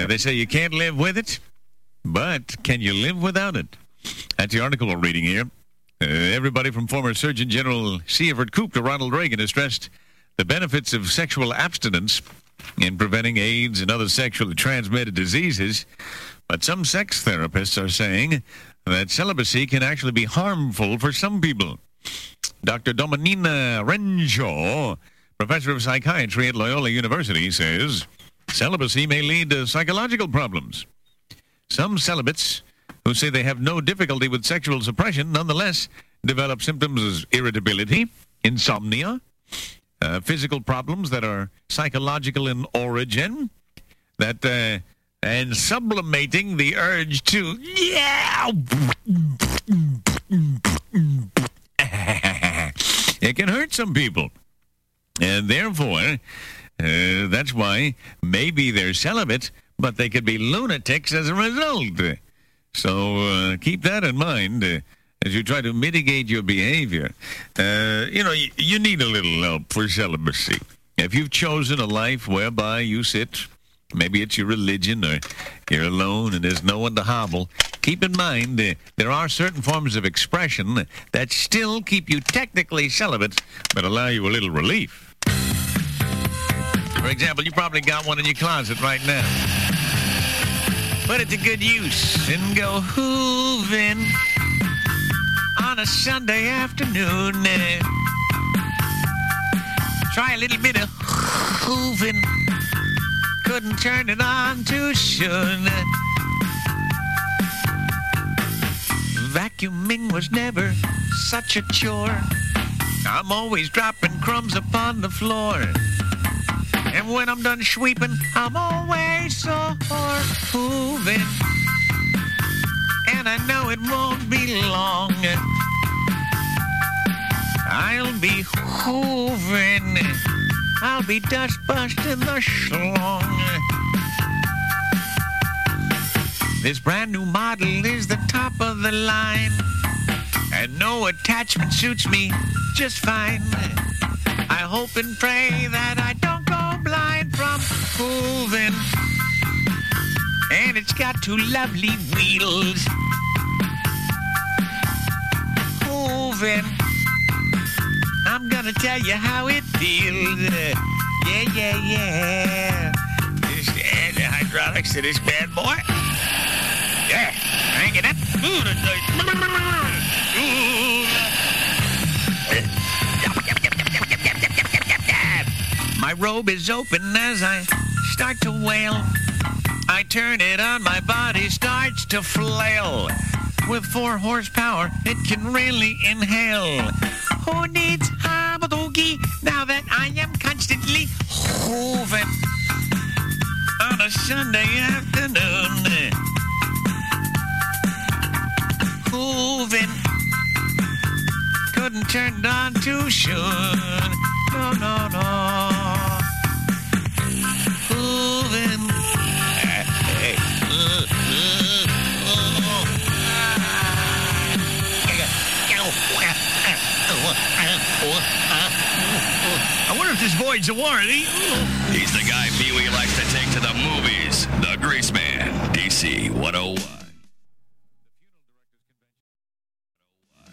They say you can't live with it, but can you live without it? That's the article we're reading here. Everybody from former Surgeon General C. Everett Koop to Ronald Reagan has stressed the benefits of sexual abstinence in preventing AIDS and other sexually transmitted diseases. But some sex therapists are saying that celibacy can actually be harmful for some people. Dr. Dominina Renjo, professor of psychiatry at Loyola University, says celibacy may lead to psychological problems. Some celibates who say they have no difficulty with sexual suppression nonetheless develop symptoms as irritability, insomnia, physical problems that are psychological in origin, and sublimating the urge to it can hurt some people. And therefore, that's why maybe they're celibate, but they could be lunatics as a result. So keep that in mind as you try to mitigate your behavior. You need a little help for celibacy. If you've chosen a life whereby you sit, maybe it's your religion or you're alone and there's no one to hobble, keep in mind there are certain forms of expression that still keep you technically celibate but allow you a little relief. For example, you probably got one in your closet right now. Put it to good use and go hooving on a Sunday afternoon. Try a little bit of hooving. Couldn't turn it on too soon. Vacuuming was never such a chore. I'm always dropping crumbs upon the floor. And when I'm done sweeping, I'm always so hooving. And I know it won't be long. I'll be hooving. I'll be dust busting the schlong. This brand new model is the top of the line. And no attachment suits me just fine. I hope and pray that I don't go blind from hooving. And it's got two lovely wheels. Hooving. I'm gonna tell you how it feels. Yeah. Just add the hydraulics to this bad boy. Yeah, crank it up. My robe is open as I start to wail. I turn it on, my body starts to flail. With 4 horsepower, it can really inhale. Who needs Hamadoogie now that I am constantly hooving on a Sunday afternoon? Hooving. Couldn't turn it on too soon. No. Hooving. I wonder if this void's a warranty. He's the guy Pee-wee likes to take to the movies. The Greaseman, DC 101.